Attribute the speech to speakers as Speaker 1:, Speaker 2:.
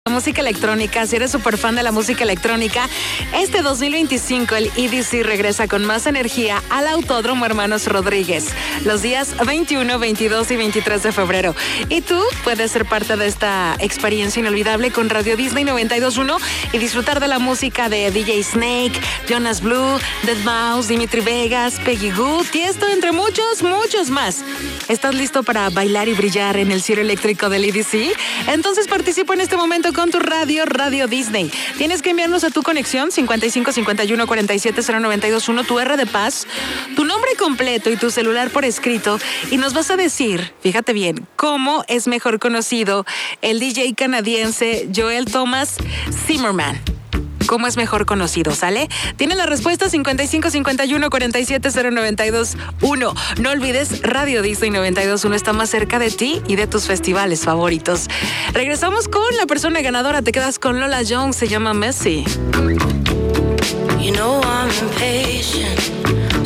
Speaker 1: La música electrónica, si eres súper fan de la música electrónica, este 2025 el EDC regresa con más energía al Autódromo Hermanos Rodríguez, los días 21, 22 y 23 de febrero. Y tú puedes ser parte de esta experiencia inolvidable con Radio Disney 92.1 y disfrutar de la música de DJ Snake, Jonas Blue, Deadmau5, Dimitri Vegas, Peggy Goo, Tiesto, entre muchos más. ¿Estás listo para bailar y brillar en el cielo eléctrico del EDC? Entonces participa en este momento con tu Radio Disney. Tienes que enviarnos a tu conexión 55 51 47 0921 tu R de paz, tu nombre completo y tu celular por escrito y nos vas a decir, fíjate bien, cómo es mejor conocido el DJ canadiense Joel Thomas Zimmerman. ¿Cómo es mejor conocido? ¿Sale? Tiene la respuesta 55 51 47 0921. No olvides, Radio Disney 92.1 está más cerca de ti y de tus festivales favoritos. Regresamos con la persona ganadora. Te quedas con Lola Jones, se llama Messi.
Speaker 2: You know I'm impatient.